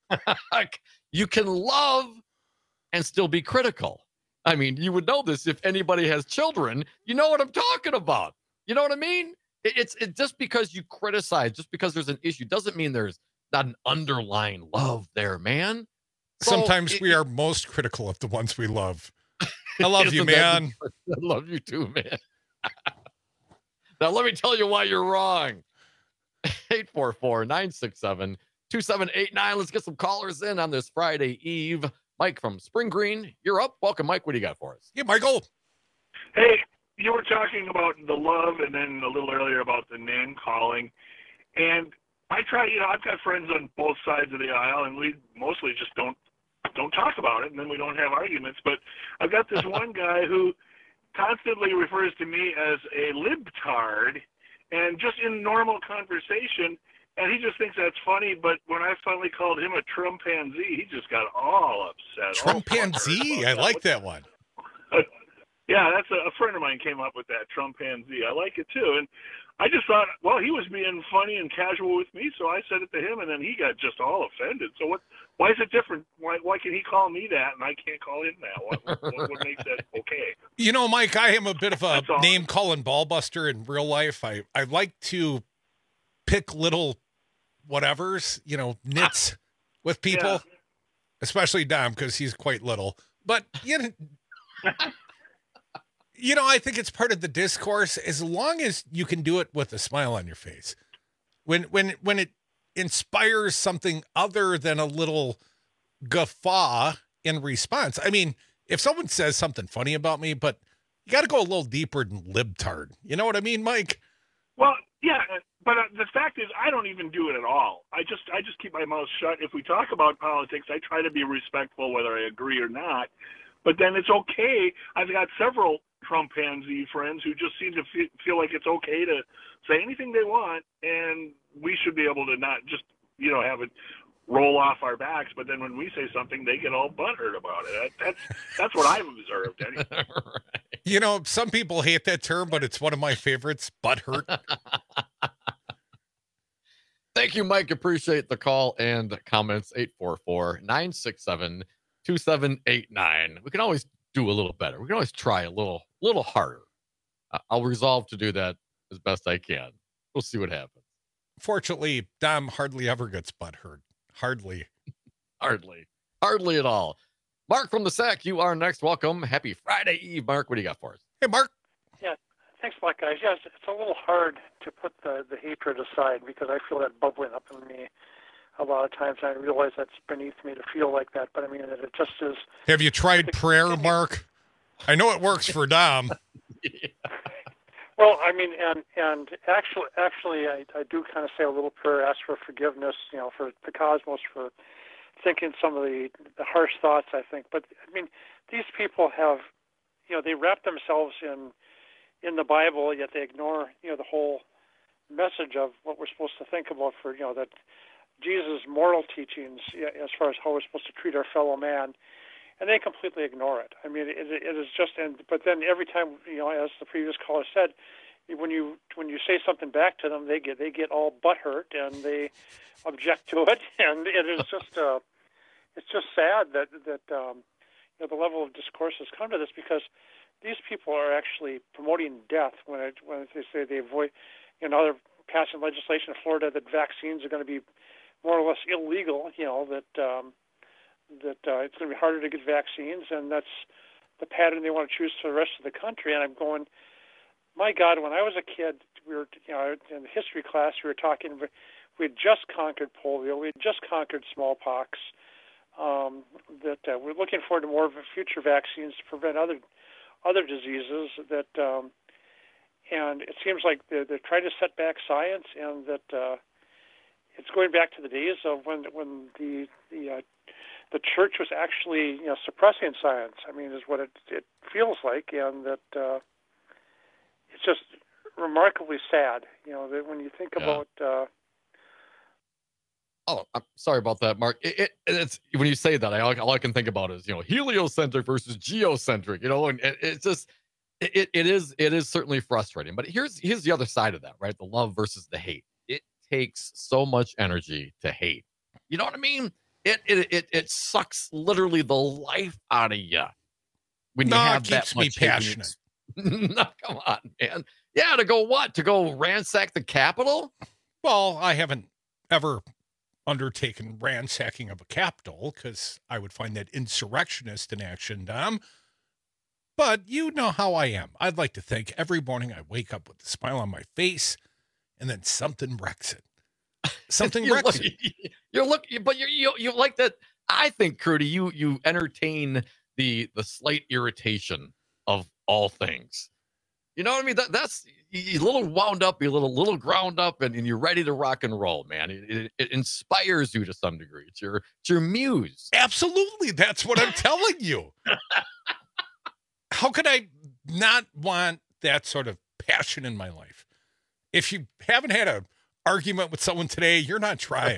You can love and still be critical. I mean, you would know this if anybody has children. You know what I'm talking about. You know what I mean? It, it's it, just because you criticize, just because there's an issue, doesn't mean there's not an underlying love there, man. So Sometimes it, we are most critical of the ones we love. I love you, man. I love you too, man. Now, let me tell you why you're wrong. eight four four, nine six seven, two seven eight nine. Let's get some callers in on this Friday Eve. Mike from Spring Green, you're up. Welcome, Mike. What do you got for us? Yeah, Michael. Hey, you were talking about the love and then a little earlier about the name calling. And I try, you know, I've got friends on both sides of the aisle, and we mostly just don't don't talk about it, and then we don't have arguments. But I've got this one guy who constantly refers to me as a libtard, and just in normal conversation, and he just thinks that's funny. But when I finally called him a Trumpanzee, he just got all upset. Trumpanzee? I like that one. Yeah, that's a, a friend of mine came up with that, Trumpanzee. I like it too. And I just thought, well, he was being funny and casual with me, so I said it to him, and then he got just all offended. So what? Why is it different? Why, why can he call me that and I can't call him that? What, what, what makes that okay? You know, Mike, I am a bit of a name calling ballbuster in real life. I, I like to pick little whatevers, you know, nits with people, yeah. Especially Dom, because he's quite little. But, you know, you know, I think it's part of the discourse as long as you can do it with a smile on your face. When when when it inspires something other than a little guffaw in response. I mean, if someone says something funny about me, but you got to go a little deeper than libtard. You know what I mean, Mike? Well, yeah, but uh, the fact is, I don't even do it at all. I just I just keep my mouth shut. If we talk about politics, I try to be respectful whether I agree or not. But then it's okay. I've got several Trumpanzee friends who just seem to fe- feel like it's okay to say anything they want, and we should be able to not just, you know, have it roll off our backs. But then when we say something, they get all butthurt about it. That, that's that's what I've observed. Anyway. Right. You know, some people hate that term, but it's one of my favorites. Butthurt. Thank you, Mike. Appreciate the call and comments. eight four four, nine six seven, two seven eight nine. We can always do a little better. We can always try a little, little harder. Uh, I'll resolve to do that as best I can. We'll see what happens. Fortunately, Dom hardly ever gets butthurt. Hardly. Hardly. Hardly at all. Mark from the Sack, you are next. Welcome. Happy Friday Eve, Mark. What do you got for us? Hey, Mark. Yeah, thanks a lot, guys. Yes, it's a little hard to put the, the hatred aside because I feel that bubbling up in me a lot of times. I realize that's beneath me to feel like that, but I mean, that it just is. Have you tried prayer, Mark? I know it works for Dom. Yeah. Well, I mean, and and actually, actually, I, I do kind of say a little prayer, ask for forgiveness, you know, for the cosmos for thinking some of the, the harsh thoughts, I think. But I mean, these people have, you know, they wrap themselves in in the Bible, yet they ignore, you know, the whole message of what we're supposed to think about for, you know, that Jesus' moral teachings as far as how we're supposed to treat our fellow man. And they completely ignore it. I mean, it, it is just, and but then every time, you know, as the previous caller said, when you when you say something back to them, they get they get all butthurt and they object to it, and it is just, uh, it's just sad that that um, you know, the level of discourse has come to this because these people are actually promoting death when it, when they say they avoid, you know, they're passing legislation in Florida that vaccines are going to be more or less illegal, you know, that. Um, that uh, it's going to be harder to get vaccines, and that's the pattern they want to choose for the rest of the country. And I'm going, my God, when I was a kid, we were, you know, in the history class, we were talking, we had just conquered polio, we had just conquered smallpox. Um, that uh, we're looking forward to more of future vaccines to prevent other other diseases. That um, and it seems like they're, they're trying to set back science, and that uh, it's going back to the days of when when the the uh, the church was actually you know suppressing science. I mean, is what it it feels like, and that uh, it's just remarkably sad. You know, that when you think Yeah. about. Uh, Oh, I'm sorry about that, Mark. It, it, it's when you say that, I all, all I can think about is you know heliocentric versus geocentric. You know, and it, it's just it, it is it is certainly frustrating. But here's here's the other side of that, right? The love versus the hate. It takes so much energy to hate. You know what I mean? It it it, it sucks literally the life out of you when you No, it have keeps that me much hate. passionate. No, come on, man. Yeah, to go what? To go ransack the Capitol? Well, I haven't ever undertaken ransacking of a capital because I would find that insurrectionist in action, Dom. But you know how I am. I'd like to think every morning I wake up with a smile on my face and then something wrecks it. Something you're wrecks look, it. You're looking, but you're, you you like that. I think, Crudy, you you entertain the the slight irritation of all things. You know what I mean? That, that's you're a little wound up, you're a little little ground up, and, and you're ready to rock and roll, man. It, it, it inspires you to some degree. It's your it's your muse. Absolutely, that's what I'm telling you. How could I not want that sort of passion in my life? If you haven't had an argument with someone today, you're not trying.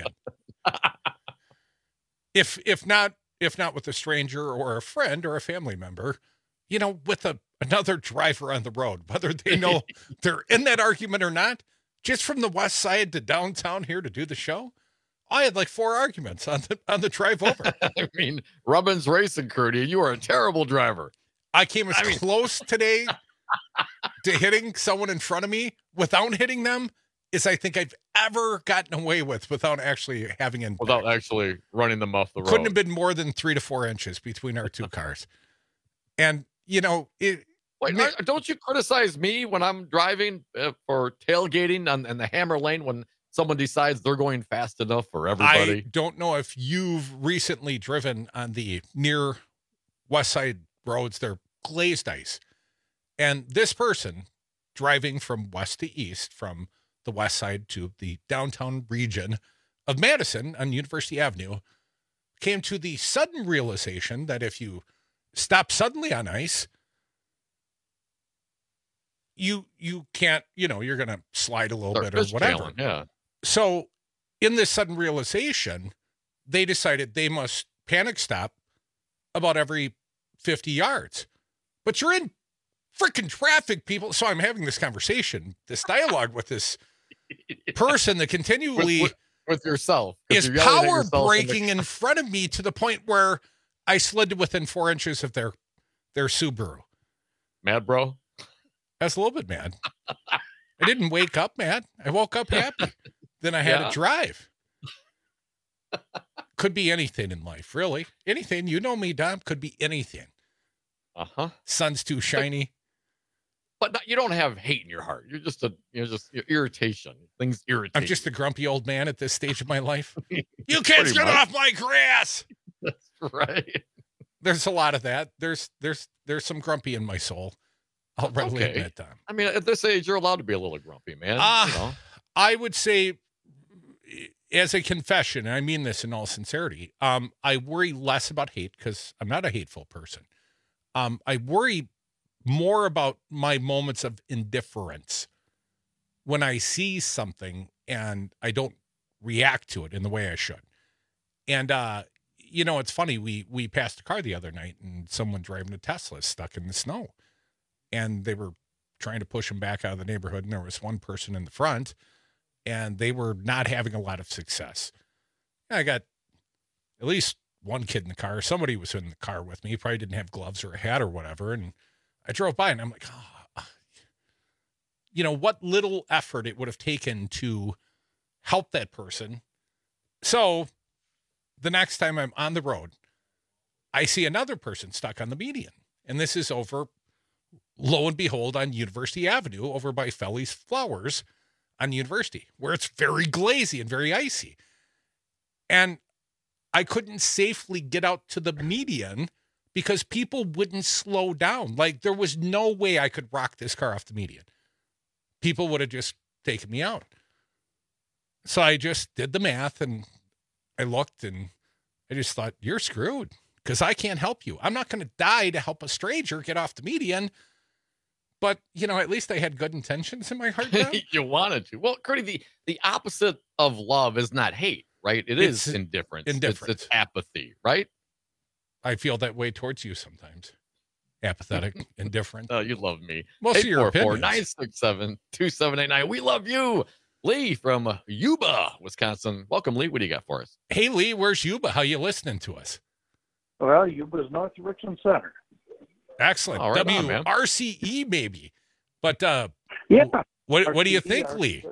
if if not if not with a stranger or a friend or a family member, you know, with a another driver on the road, whether they know they're in that argument or not, just from the west side to downtown here to do the show, I had like four arguments on the on the drive over. I mean, Rubbins Racing, Crudy, you are a terrible driver. I came as I mean- close today to hitting someone in front of me without hitting them as I think I've ever gotten away with without actually having impact. Without actually running them off the road. Couldn't have been more than three to four inches between our two cars. And, you know, it. Wait, ma- are- don't you criticize me when I'm driving uh, for tailgating on, on the Hammer Lane when someone decides they're going fast enough for I everybody? don't know if you've recently driven on the near west side roads. They're glazed ice. And this person driving from west to east, from the west side to the downtown region of Madison on University Avenue, came to the sudden realization that if you stop suddenly on ice, you you can't, you know, you're going to slide a little Start bit or whatever. fishtailing, yeah. So in this sudden realization, they decided they must panic stop about every fifty yards. But you're in freaking traffic, people. So I'm having this conversation, this dialogue with this person that continually With, with, with yourself. 'cause is you're yelling at power yourself in the- braking in front of me to the point where I slid to within four inches of their their Subaru. Mad, bro? I was a little bit mad. I didn't wake up mad. I woke up happy. Then I had Yeah. to drive. Could be anything in life, really. Anything. You know me, Dom. Could be anything. Uh-huh. Sun's too shiny. But not, you don't have hate in your heart. You're just a, you're just you're irritation. Things irritate. I'm just a grumpy old man at this stage of my life. You Pretty kids, get much. off my grass. That's right. There's a lot of that. There's there's there's some grumpy in my soul. I'll readily Okay. admit, Dom. I mean, at this age, you're allowed to be a little grumpy, man. Ah, you know? I would say, as a confession, and I mean this in all sincerity, um, I worry less about hate because I'm not a hateful person. Um, I worry more about my moments of indifference when I see something and I don't react to it in the way I should. And, uh, you know, it's funny. We, we passed a car the other night and someone driving a Tesla is stuck in the snow and they were trying to push him back out of the neighborhood. And there was one person in the front and they were not having a lot of success. I got at least one kid in the car. Somebody was in the car with me. He probably didn't have gloves or a hat or whatever. And I drove by and I'm like, oh, you know, what little effort it would have taken to help that person. So the next time I'm on the road, I see another person stuck on the median. And this is over, lo and behold, on University Avenue over by Felly's Flowers on the university where it's very glazy and very icy. And I couldn't safely get out to the median because people wouldn't slow down. Like, there was no way I could rock this car off the median. People would have just taken me out. So I just did the math, and I looked, and I just thought, you're screwed because I can't help you. I'm not going to die to help a stranger get off the median. But, you know, at least I had good intentions in my heart. You wanted to. Well, Curdy, the, the opposite of love is not hate, right? It It's is indifference. indifference. It's, it's apathy, right? I feel that way towards you sometimes. Apathetic, indifferent. Oh, you love me. Most of your opinions. nine six seven, two seven eight nine. We love you. Lee from uh, Yuba, Wisconsin. Welcome, Lee. What do you got for us? Hey, Lee, where's Yuba? How you listening to us? Well, Yuba's north of Richland Center. Excellent. All right on, W man. R C E maybe. But uh, Yeah. what what do you R C E, think, R- Lee?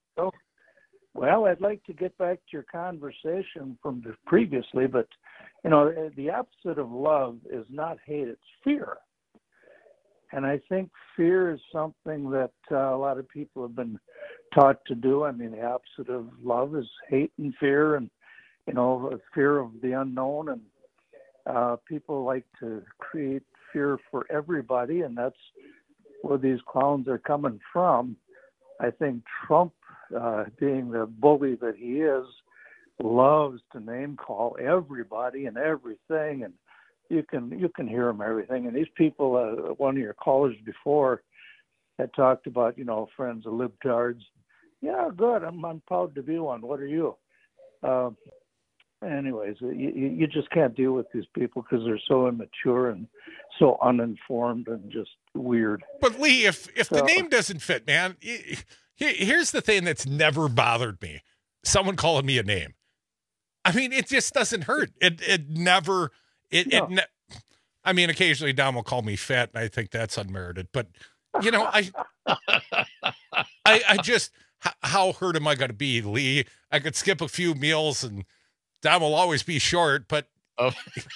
Well, I'd like to get back to your conversation from the previously, but you know, the opposite of love is not hate; it's fear. And I think fear is something that uh, a lot of people have been taught to do. I mean, the opposite of love is hate and fear, and you know, fear of the unknown. And uh, people like to create fear for everybody, and that's where these clowns are coming from. I think Trump, uh, being the bully that he is, loves to name call everybody and everything, and you can you can hear him everything. And these people, uh, one of your callers before had talked about, you know, friends of libtards. Yeah, good. I'm I'm proud to be one. What are you? Uh, anyways, you, you just can't deal with these people because they're so immature and so uninformed and just weird. But Lee, if if the So- name doesn't fit, man, he- he- here's the thing that's never bothered me: someone calling me a name. I mean, it just doesn't hurt. It it never. It No. it. Ne- I mean, occasionally Dom will call me fat, and I think that's unmerited. But you know, I I I just h- how hurt am I going to be, Lee? I could skip a few meals, and Dom will always be short. But Oh.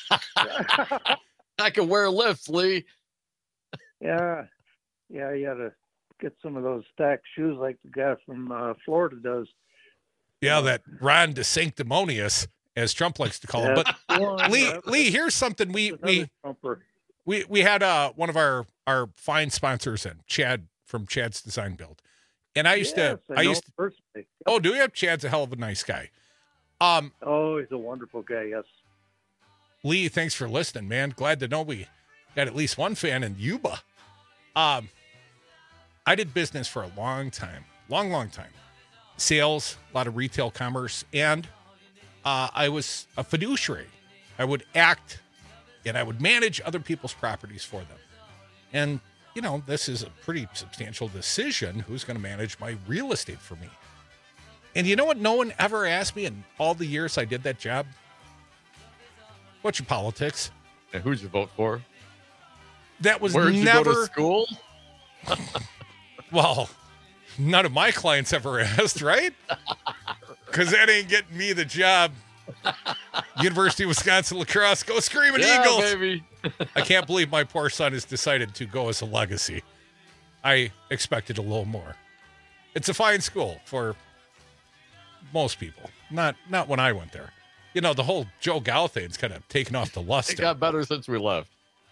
I can wear lifts, Lee. Yeah, yeah, you got to get some of those stacked shoes like the guy from uh, Florida does. yeah, that Ron DeSanctimonious, as Trump likes to call him. But Yeah. Lee, Yeah. Lee, here's something we we Another Trumper. we we had uh one of our our fine sponsors in Chad from Chad's Design Build, and I used Yes, to I I know used to, him personally. oh, do you have Chad's a hell of a nice guy. Um, Oh, he's a wonderful guy. Yes. Lee, thanks for listening, man. Glad to know we got at least one fan in Yuba. Um, I did business for a long time, long, long time. Sales, a lot of retail commerce, and uh, I was a fiduciary. I would act and I would manage other people's properties for them. And, you know, this is a pretty substantial decision. Who's going to manage my real estate for me? And you know what? No one ever asked me in all the years I did that job. What's your politics? And who'd you vote for? That was Where'd you never go to school? Well, none of my clients ever asked, right? Because that ain't getting me the job. University of Wisconsin Lacrosse, go Screaming Yeah, Eagles! baby. I can't believe my poor son has decided to go as a legacy. I expected a little more. It's a fine school for most people. Not not when I went there. You know, the whole Joe Gal thing's kind of taken off the It luster. got better since we left.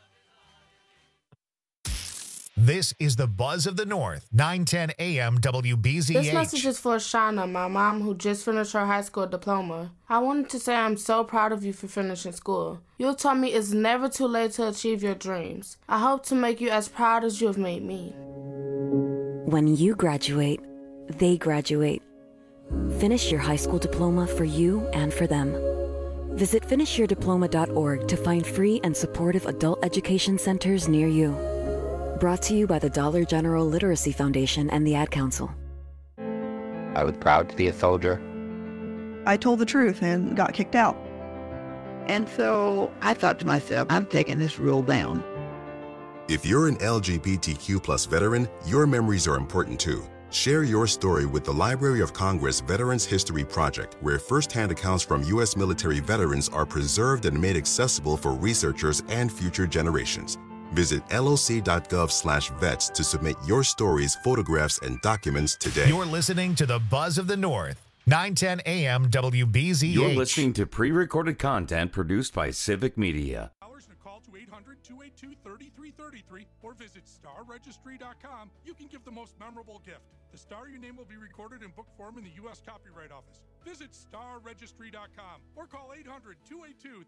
This is the Buzz of the North, nine ten A M W B Z H. This message is for Shauna, my mom, who just finished her high school diploma. I wanted to say I'm so proud of you for finishing school. You told me it's never too late to achieve your dreams. I hope to make you as proud as you have made me. When you graduate, they graduate. Finish your high school diploma for you and for them. Visit finish your diploma dot org to find free and supportive adult education centers near you. Brought to you by the Dollar General Literacy Foundation and the Ad Council. I was proud to be a soldier. I told the truth and got kicked out. And so I thought to myself, I'm taking this rule down. If you're an L G B T Q plus veteran, your memories are important too. Share your story with the Library of Congress Veterans History Project, where firsthand accounts from U S military veterans are preserved and made accessible for researchers and future generations. Visit loc.gov slash vets to submit your stories, photographs, and documents today. You're listening to the Buzz of the North, nine ten A M W B Z H. You're listening to pre-recorded content produced by Civic Media. Call to eight hundred, two eight two, three three three three or visit star registry dot com. You can give the most memorable gift. The star, your name will be recorded in book form in the U S Copyright Office. Visit star registry dot com or call eight hundred, two eight two.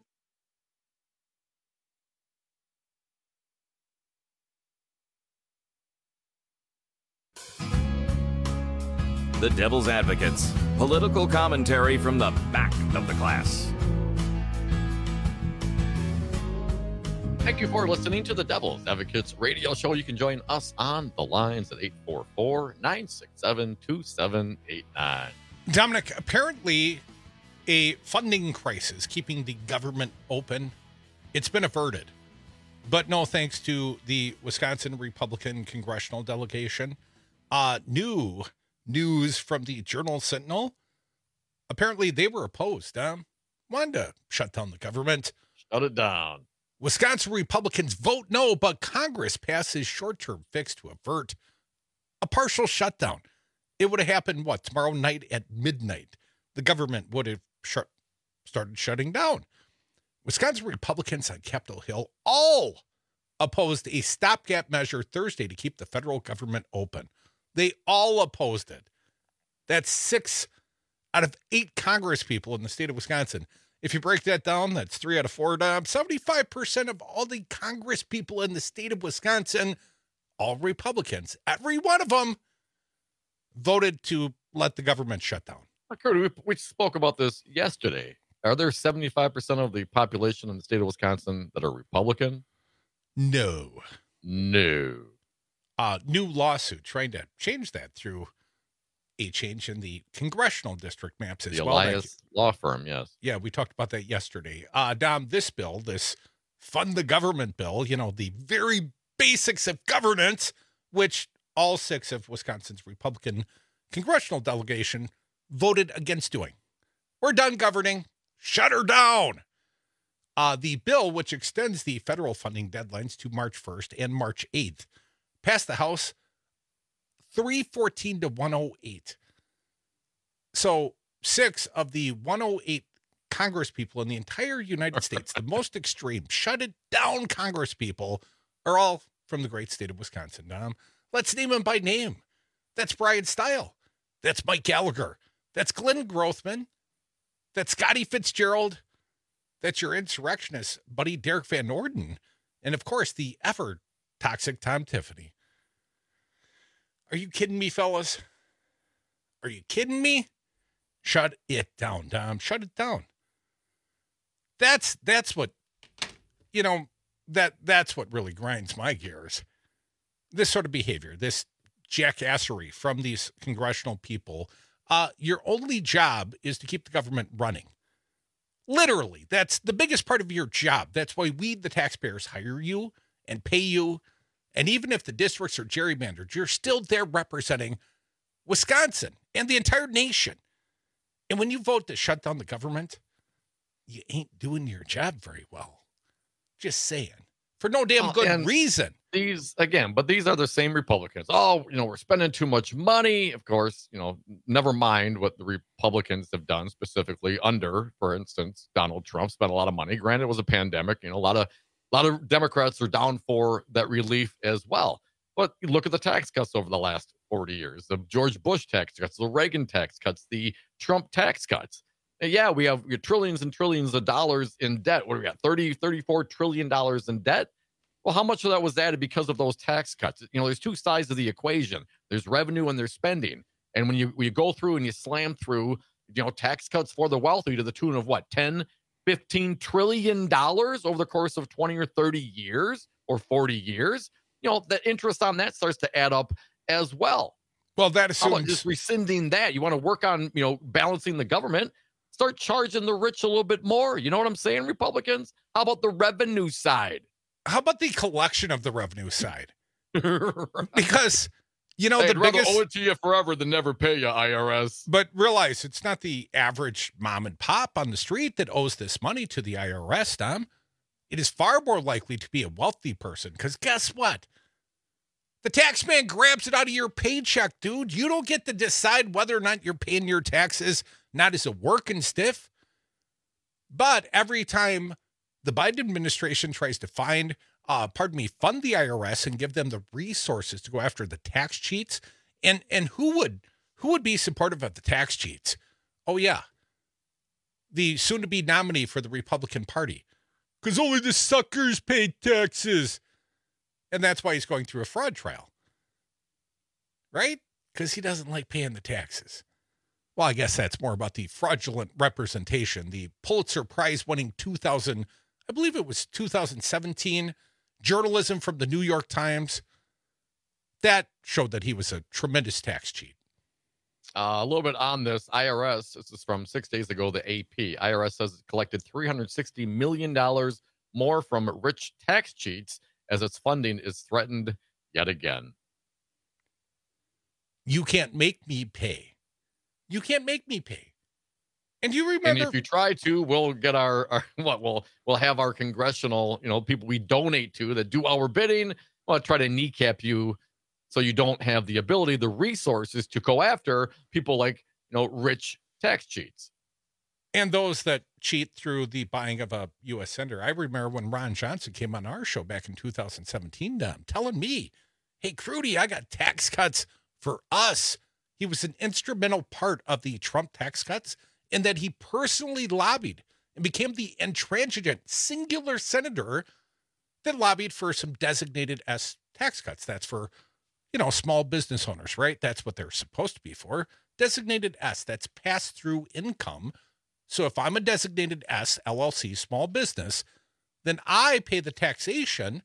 The Devil's Advocates. Political commentary from the back of the class. Thank you for listening to the Devil's Advocates radio show. You can join us on the lines at eight four four, nine six seven, two seven eight nine. Dominic, apparently a funding crisis keeping the government open, it's been averted. But no thanks to the Wisconsin Republican congressional delegation. Uh, new news from the Journal Sentinel. Apparently they were opposed. Um, wanted to shut down the government. Shut it down. Wisconsin Republicans vote no, but Congress passes short-term fix to avert a partial shutdown. It would have happened, what, tomorrow night at midnight. The government would have shut, started shutting down. Wisconsin Republicans on Capitol Hill all opposed a stopgap measure Thursday to keep the federal government open. They all opposed it. That's six out of eight Congress people in the state of Wisconsin. If you break that down, that's three out of four. Um, seventy-five percent of all the Congress people in the state of Wisconsin, all Republicans, every one of them voted to let the government shut down. Kurt, we, we spoke about this yesterday. Are there seventy-five percent of the population in the state of Wisconsin that are Republican? No. No. Uh, new lawsuit trying to change that through a change in the congressional district maps as the well. Elias law firm, yes. Yeah, we talked about that yesterday. Uh, Dom, this bill, this fund the government bill, you know, the very basics of governance, which all six of Wisconsin's Republican congressional delegation voted against doing. We're done governing. Shut her down. Uh, the bill, which extends the federal funding deadlines to March first and March eighth, passed the House three fourteen to one oh eight. So six of the one oh eight Congress people in the entire United States, the most extreme, shut it down Congress people, are all from the great state of Wisconsin. Um, let's name them by name. That's Brian Stile. That's Mike Gallagher. That's Glenn Grothman. That's Scotty Fitzgerald. That's your insurrectionist buddy, Derek Van Norden. And of course, the ever toxic Tom Tiffany. Are you kidding me, fellas? Are you kidding me? Shut it down, Tom. Shut it down. That's that's what, you know, that that's what really grinds my gears. This sort of behavior, this jackassery from these congressional people. Uh, your only job is to keep the government running. Literally, that's the biggest part of your job. That's why we, the taxpayers, hire you and pay you. And even if the districts are gerrymandered, you're still there representing Wisconsin and the entire nation. And when you vote to shut down the government, you ain't doing your job very well. Just saying. For no damn good and reason. These, again, but these are the same Republicans. Oh, you know, we're spending too much money. Of course, you know, never mind what the Republicans have done specifically under, for instance, Donald Trump spent a lot of money. Granted, it was a pandemic. You know, a lot of a lot of Democrats are down for that relief as well. But you look at the tax cuts over the last forty years, the George Bush tax cuts, the Reagan tax cuts, the Trump tax cuts. And yeah, we have trillions and trillions of dollars in debt. What do we got? thirty, thirty-four trillion dollars in debt. Well, how much of that was added because of those tax cuts? You know, there's two sides of the equation. There's revenue and there's spending. And when you, when you go through and you slam through, you know, tax cuts for the wealthy to the tune of what, ten, fifteen trillion dollars over the course of twenty or thirty years or forty years, you know, the interest on that starts to add up as well. Well, that How about assumes just rescinding that. You want to work on, you know, balancing the government, start charging the rich a little bit more. You know what I'm saying, Republicans? How about the revenue side? How about the collection of the revenue side? Because, you know, Hey, the I'd rather biggest owe it to you forever than never pay you, I R S. But realize it's not the average mom and pop on the street that owes this money to the I R S, Tom. it is far more likely to be a wealthy person. Because guess what? The tax man grabs it out of your paycheck, dude. You don't get to decide whether or not you're paying your taxes, not as a working stiff. But every time the Biden administration tries to find, uh, pardon me, fund the I R S and give them the resources to go after the tax cheats, and and who would who would be supportive of the tax cheats? Oh yeah, the soon-to-be nominee for the Republican Party, because only the suckers pay taxes, and that's why he's going through a fraud trial, right? Because he doesn't like paying the taxes. Well, I guess that's more about the fraudulent representation. The Pulitzer Prize-winning two thousand, I believe it was two thousand seventeen, journalism from the New York Times, that showed that he was a tremendous tax cheat. Uh, a little bit on this. I R S, this is from six days ago, the A P. I R S says it collected three hundred sixty million dollars more from rich tax cheats as its funding is threatened yet again. You can't make me pay. You can't make me pay. And you remember, and if you try to, we'll get our, our what we'll we'll have our congressional, you know, people we donate to that do our bidding. We'll try to kneecap you so you don't have the ability, the resources to go after people like, you know, rich tax cheats. And those that cheat through the buying of a U S senator. I remember when Ron Johnson came on our show back in two thousand seventeen, Dom, telling me, hey, Crudy, I got tax cuts for us. He was an instrumental part of the Trump tax cuts, and that he personally lobbied and became the intransigent singular senator that lobbied for some designated S tax cuts. That's for, you know, small business owners, right? That's what they're supposed to be for. Designated S, that's pass-through income. So if I'm a designated S, L L C, small business, then I pay the taxation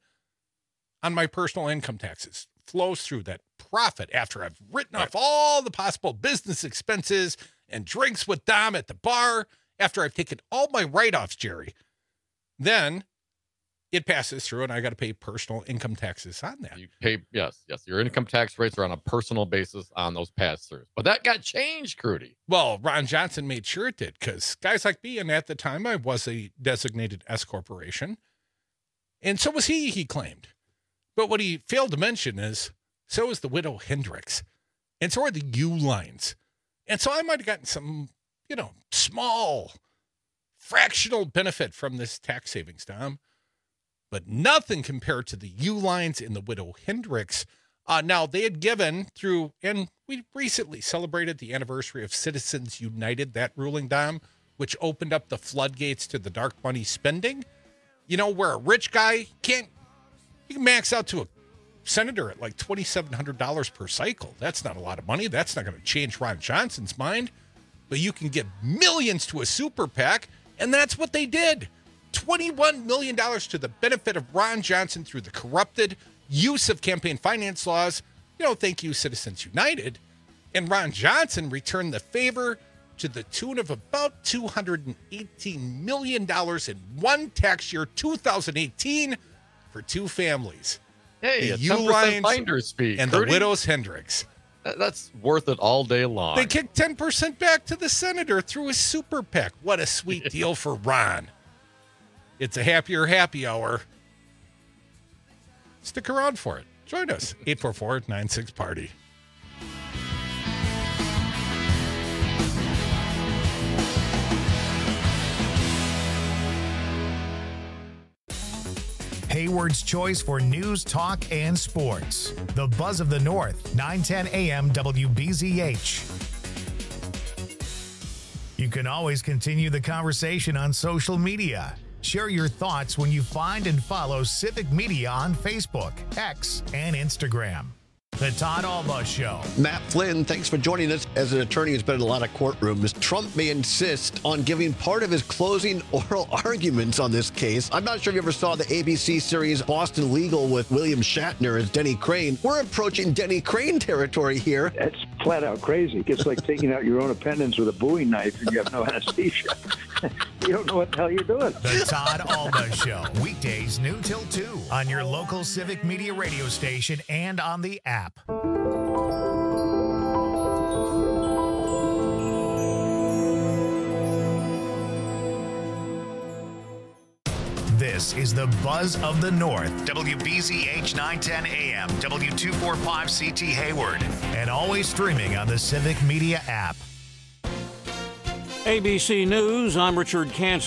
on my personal income taxes. Flows through that profit after I've written off all the possible business expenses and drinks with Dom at the bar, after I've taken all my write-offs, Jerry. Then it passes through and I got to pay personal income taxes on that. You pay, yes, yes. Your income tax rates are on a personal basis on those pass-throughs. But that got changed, Crudy. Well, Ron Johnson made sure it did, because guys like me, and at the time I was a designated S corporation, and so was he, he claimed. But what he failed to mention is, so is the widow Hendricks, and so are the U-lines. And so I might have gotten some, you know, small, fractional benefit from this tax savings, Tom, but nothing compared to the U-lines and the widow Hendricks. Uh, now, they had given through, and we recently celebrated the anniversary of Citizens United, that ruling, Dom, which opened up the floodgates to the dark money spending. You know, where a rich guy can't, you can max out to a senator at like twenty-seven hundred dollars per cycle. That's not a lot of money. That's not going to change Ron Johnson's mind. But you can give millions to a super PAC, and that's what they did. twenty-one million dollars to the benefit of Ron Johnson through the corrupted use of campaign finance laws. You know, thank you, Citizens United. And Ron Johnson returned the favor to the tune of about two hundred eighteen million dollars in one tax year, two thousand eighteen, for two families. Hey, the a ten percent finder's fee. And Crudy, the widows Hendricks. That's worth it all day long. They kicked ten percent back to the senator through his super PAC. What a sweet deal for Ron. It's a happier happy hour. Stick around for it. Join us. eight four four, nine six, party. Hayward's choice for news, talk, and sports. The Buzz of the North, nine ten A M W B Z H. You can always continue the conversation on social media. Share your thoughts when you find and follow Civic Media on Facebook, X, and Instagram. The Todd Alba Show. Matt Flynn, thanks for joining us. As an attorney who's been in a lot of courtrooms, Trump may insist on giving part of his closing oral arguments on this case. I'm not sure if you ever saw the A B C series Boston Legal with William Shatner as Denny Crane. We're approaching Denny Crane territory here. That's flat out crazy. It's like taking out your own appendix with a Bowie knife and you have no anesthesia. You don't know what the hell you're doing. The Todd Alba Show. Weekdays noon till two on your local Civic Media radio station and on the app. This is the Buzz of the North, W B Z H nine ten A M, W two forty-five C T Hayward, and always streaming on the Civic Media app. A B C News, I'm Richard Canson.